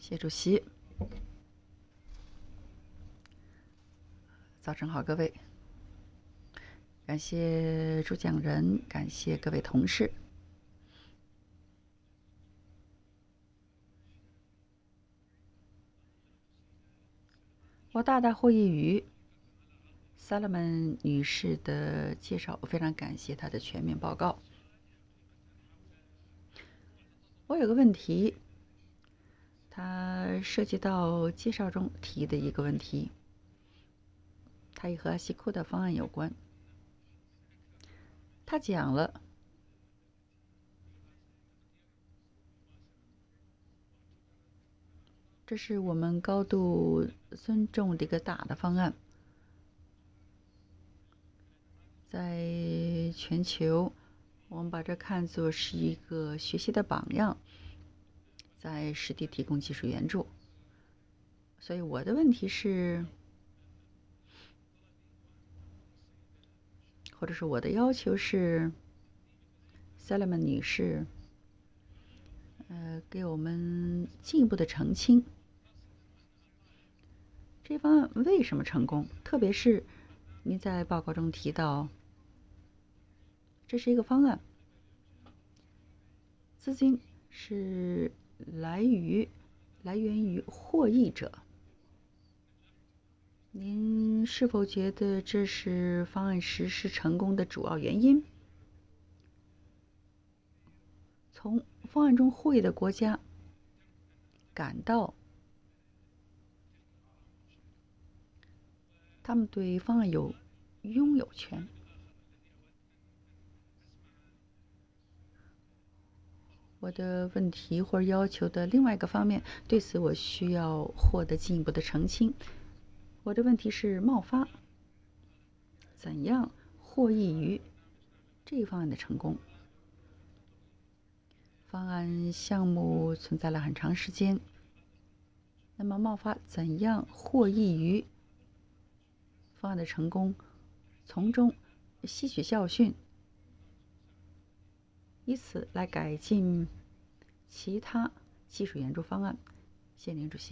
谢主席，早晨好，各位，感谢主讲人，感谢各位同事。我大大获益于萨勒曼女士的介绍，我非常感谢她的全面报告。我有个问题，它涉及到介绍中提的一个问题，它也和阿西库的方案有关。他讲了这是我们高度尊重的一个大的方案，在全球我们把这看作是一个学习的榜样，在实地提供技术援助。所以我的问题是，或者是我的要求是，塞勒曼女士，给我们进一步的澄清，这方案为什么成功？特别是您在报告中提到，这是一个方案，资金是来源于获益者。您是否觉得这是方案实施成功的主要原因？从方案中获益的国家感到他们对方案有拥有权。我的问题或者要求的另外一个方面，对此我需要获得进一步的澄清。我的问题是冒发怎样获益于这一方案的成功？方案项目存在了很长时间，那么冒发怎样获益于方案的成功，从中吸取教训，以此来改进其他技术援助方案？谢谢您，主席。